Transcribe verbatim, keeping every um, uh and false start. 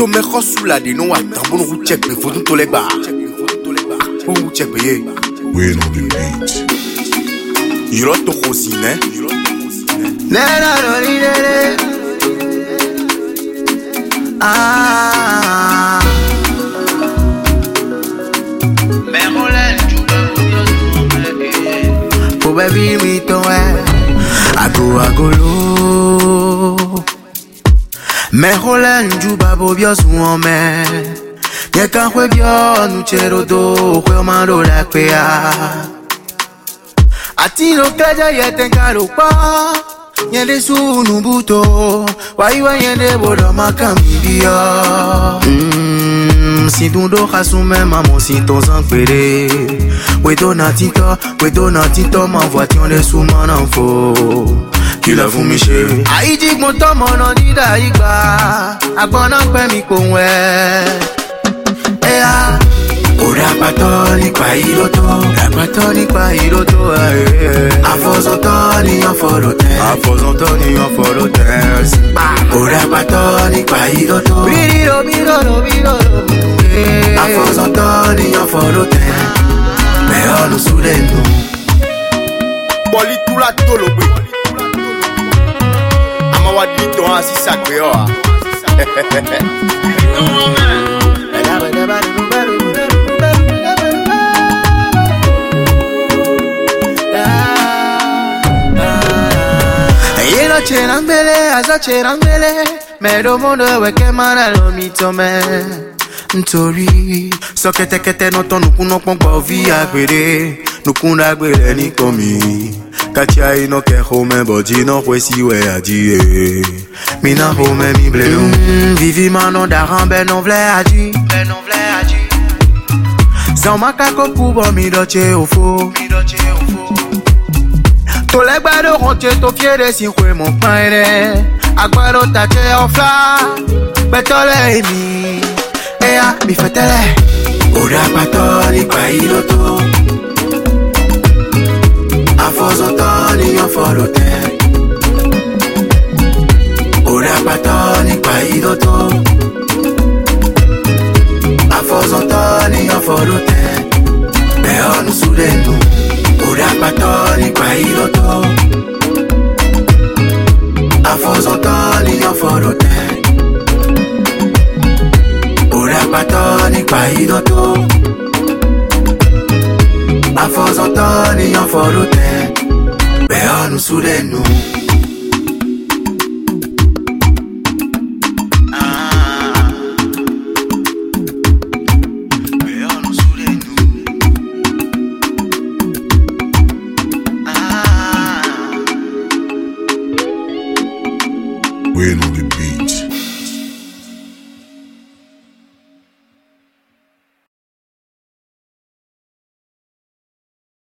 to me khosula de no wa tambon ru check be fodun to le gba o ru check be Win on the beat. Iro to khosine na na no ni de ah me molen juba po baby mi to e ago agolo me molen juba bo bio su o me ye kan kwe bio nu chero do kwe ma do la pe a ati no kaja ye ten karo pa Yende sunu buto Waiwa yende bodo makamibia Mmm Si dundo khasume maman si ton sang pere We donatito, we donatito Ma voiture de sous mon enfant Qui la vous miché Aïdik mon tom mon onida igba Agbona kwe mi konwe Ea Ora patoni kwa iloto La patoni kwa iloto Afosantoni en folote Afosantoni en folote Ora patoni kwa iloto Biro biro biro Afosantoni en folote Mais on sous les nous Boli tout la tolo be Ama wa di ton asi sacré o Cherambele, aza cherambele Medo mondo weke mara lo mitome Ntori So kete kete no to nuku no pongpo vi agbere Nuku na agbere ni komi Katia ino ke home boji no kwesi we aji Mina home mi bleu mm, Vivi mano da rambe non vle aji Ben non vle aji Zama kako kubo mi doche ofo Mi doche ofo To le gbado ronche to fiere si kwe mon paire Agbado tache ofla Betole mi Ea mi fetele Ora patoni kwa iloto Afosantoni en folote Ora patoni kwa iloto Afosantoni en folote Beon sous les nous Ora patoni kwa iloto Afosantoni en folote Ora patoni kwa iloto Afosantoni en folote Beon sous les nous Win on the beat.